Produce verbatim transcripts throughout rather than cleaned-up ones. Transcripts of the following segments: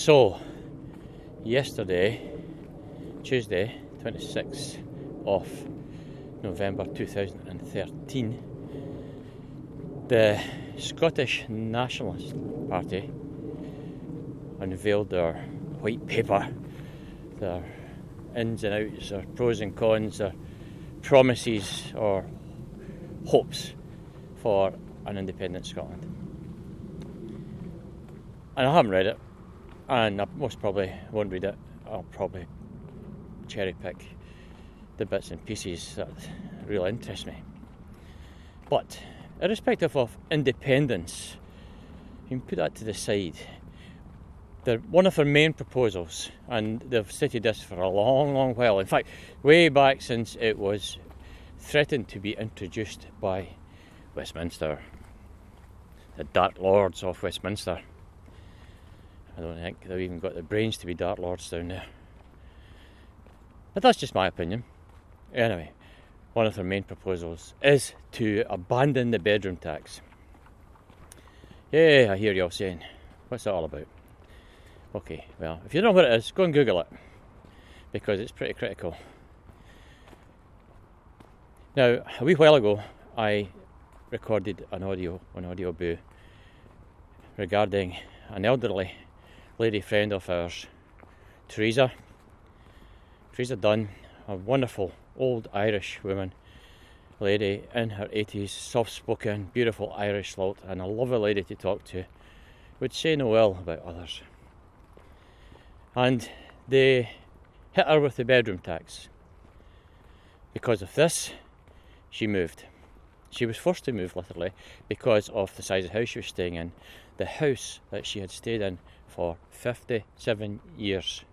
So, yesterday, Tuesday, twenty-sixth of November two thousand thirteen, the Scottish Nationalist Party unveiled their white paper, their ins and outs, their pros and cons, their promises or hopes for an independent Scotland. And I haven't read it, and I most probably won't read it. I'll probably cherry pick the bits and pieces that really interest me. But irrespective of independence, you can put that to the side. They're one of their main proposals, and they've stated this for a long, long while. In fact, way back since it was threatened to be introduced by Westminster, the Dark Lords of Westminster. I don't think they've even got the brains to be Dark Lords down there. But that's just my opinion. Anyway, one of their main proposals is to abandon the bedroom tax. Yeah, I hear you all saying, what's that all about? Okay, well, if you don't know what it is, go and Google it, because it's pretty critical. Now, a wee while ago, I recorded an audio, an audio boo, regarding an elderly lady friend of ours, Teresa. Teresa Dunn, a wonderful old Irish woman, lady in her eighties, soft-spoken, beautiful Irish lilt, and a lovely lady to talk to, would say no ill about others. And they hit her with the bedroom tax. Because of this, she moved. She was forced to move, literally, because of the size of house she was staying in. The house that she had stayed in for fifty-seven years.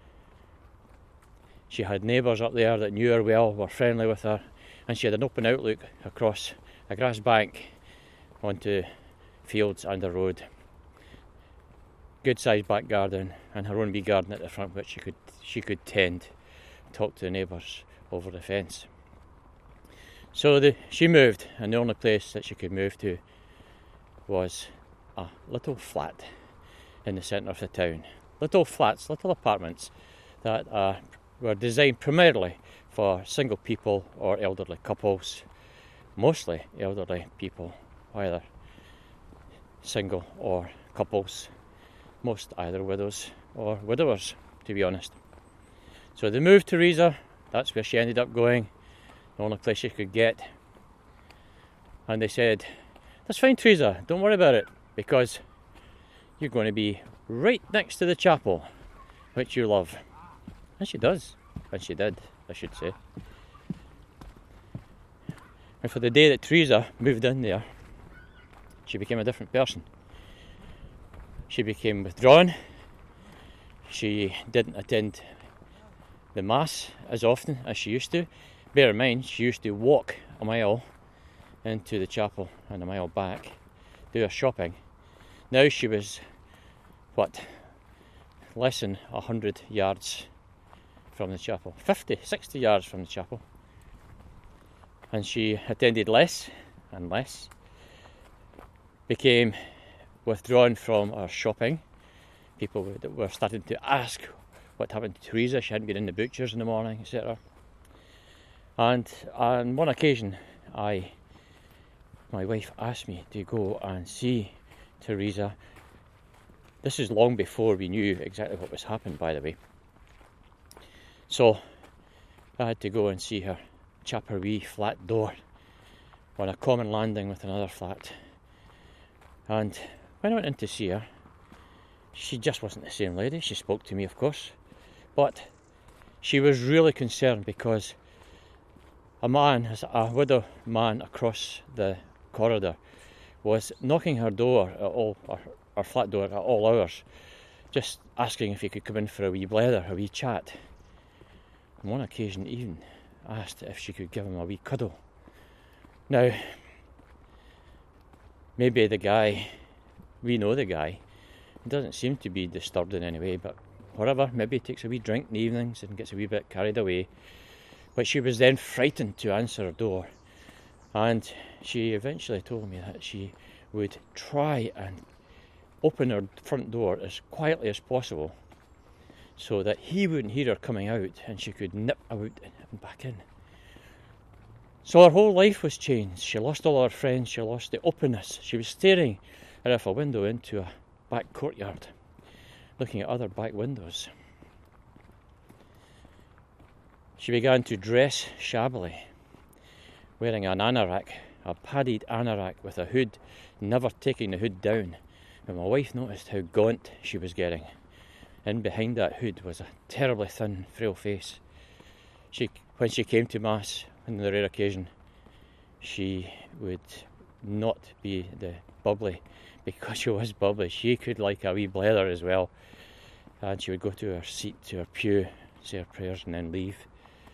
She had neighbours up there that knew her well, were friendly with her, and she had an open outlook across a grass bank onto fields and a road. Good sized back garden, and her own wee garden at the front, which she could she could tend, talk to the neighbours over the fence. So the, she moved, and the only place that she could move to was a little flat in the centre of the town. Little flats, little apartments that uh, were designed primarily for single people or elderly couples, mostly elderly people, either single or couples, most either widows or widowers, to be honest. So they moved Teresa, that's where she ended up going, the only place she could get. And they said, that's fine, Teresa, don't worry about it, because you're going to be right next to the chapel, which you love. And she does, and she did, I should say. And for the day that Teresa moved in there, she became a different person. She became withdrawn. She didn't attend the Mass as often as she used to. Bear in mind, she used to walk a mile into the chapel and a mile back, do her shopping. Now she was, what, less than one hundred yards from the chapel. fifty, sixty yards from the chapel. And she attended less and less. Became withdrawn from her shopping. People were starting to ask what happened to Teresa. She hadn't been in the butchers in the morning, et cetera. And on one occasion, I, my wife asked me to go and see Teresa. This is long before we knew exactly what was happening, by the way. So I had to go and see her, chap her wee flat door on a common landing with another flat. And when I went in to see her, she just wasn't the same lady. She spoke to me, of course, but she was really concerned because a man, a widow man across the corridor, was knocking her door at all, her, her flat door at all hours, just asking if he could come in for a wee blether, a wee chat. On one occasion even asked if she could give him a wee cuddle. Now, maybe the guy, we know the guy, he doesn't seem to be disturbed in any way, but whatever, maybe he takes a wee drink in the evenings and gets a wee bit carried away. But she was then frightened to answer her door, and she eventually told me that she would try and open her front door as quietly as possible so that he wouldn't hear her coming out and she could nip out and back in. So her whole life was changed. She lost all her friends, she lost the openness. She was staring out of a window into a back courtyard, looking at other back windows. She began to dress shabbily, wearing an anorak, a padded anorak with a hood, never taking the hood down. And my wife noticed how gaunt she was getting. In behind that hood was a terribly thin, frail face. She, when she came to Mass, on the rare occasion, she would not be the bubbly, because she was bubbly. She could like a wee blether as well. And she would go to her seat, to her pew, say her prayers and then leave.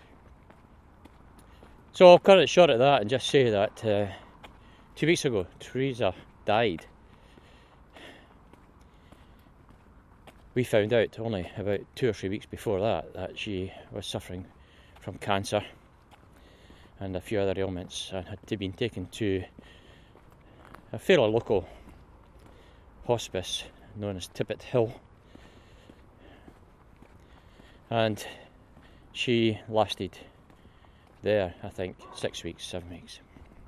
So I'll cut it short at that and just say that uh, two weeks ago, Teresa died. We found out only about two or three weeks before that that she was suffering from cancer and a few other ailments and had been taken to a fairly local hospice known as Tippett Hill. And she lasted there, I think, six weeks, seven weeks.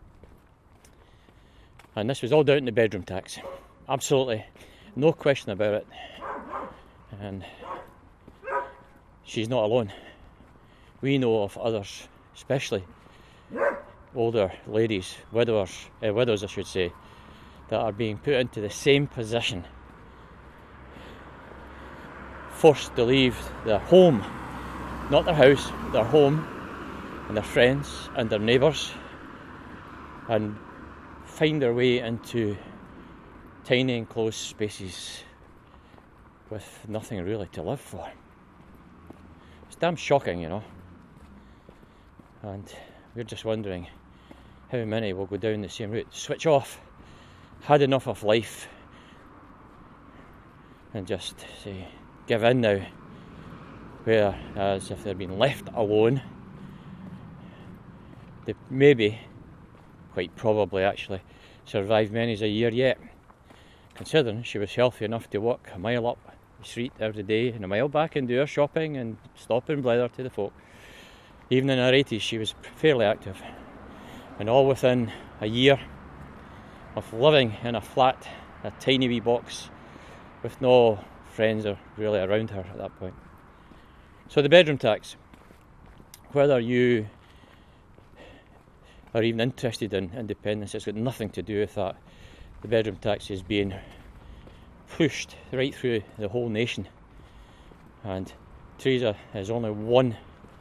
And this was all down to the bedroom tax. Absolutely, no question about it. And she's not alone. We know of others, especially older ladies, widowers, uh, widows I should say, that are being put into the same position, forced to leave their home, not their house, their home, and their friends and their neighbours, and find their way into tiny enclosed spaces with nothing really to live for. It's damn shocking, you know. And we're just wondering how many will go down the same route, switch off, had enough of life, and just say, give in now. Whereas if they're being left alone, they maybe, quite probably actually, survive many's a year yet, considering she was healthy enough to walk a mile up the street every day and a mile back and do her shopping and stop and blether to the folk. Even in her eighties she was fairly active, and all within a year of living in a flat, a tiny wee box with no friends or really around her at that point. So the bedroom tax, whether you are even interested in independence, it's got nothing to do with that. The bedroom tax is being pushed right through the whole nation, and Teresa is only one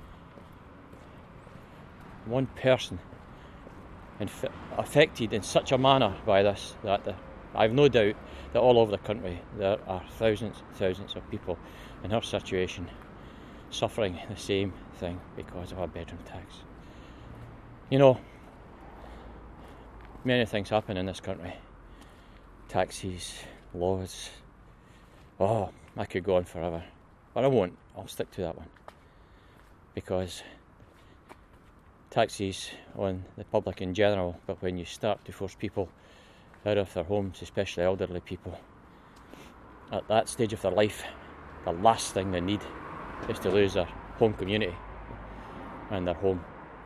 one person inf- affected in such a manner by this that the, I've no doubt that all over the country there are thousands and thousands of people in her situation suffering the same thing because of a bedroom tax. You know, many things happen in this country. Taxes, laws. Oh, I could go on forever. But I won't. I'll stick to that one. Because taxes on the public in general, but when you start to force people out of their homes, especially elderly people, at that stage of their life, the last thing they need is to lose their home community and their home.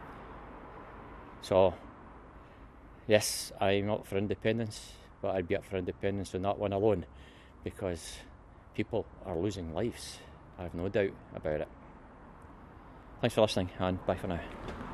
So, yes, I'm not for independence, but I'd be up for independence on that one alone, because people are losing lives. I have no doubt about it. Thanks for listening, and bye for now.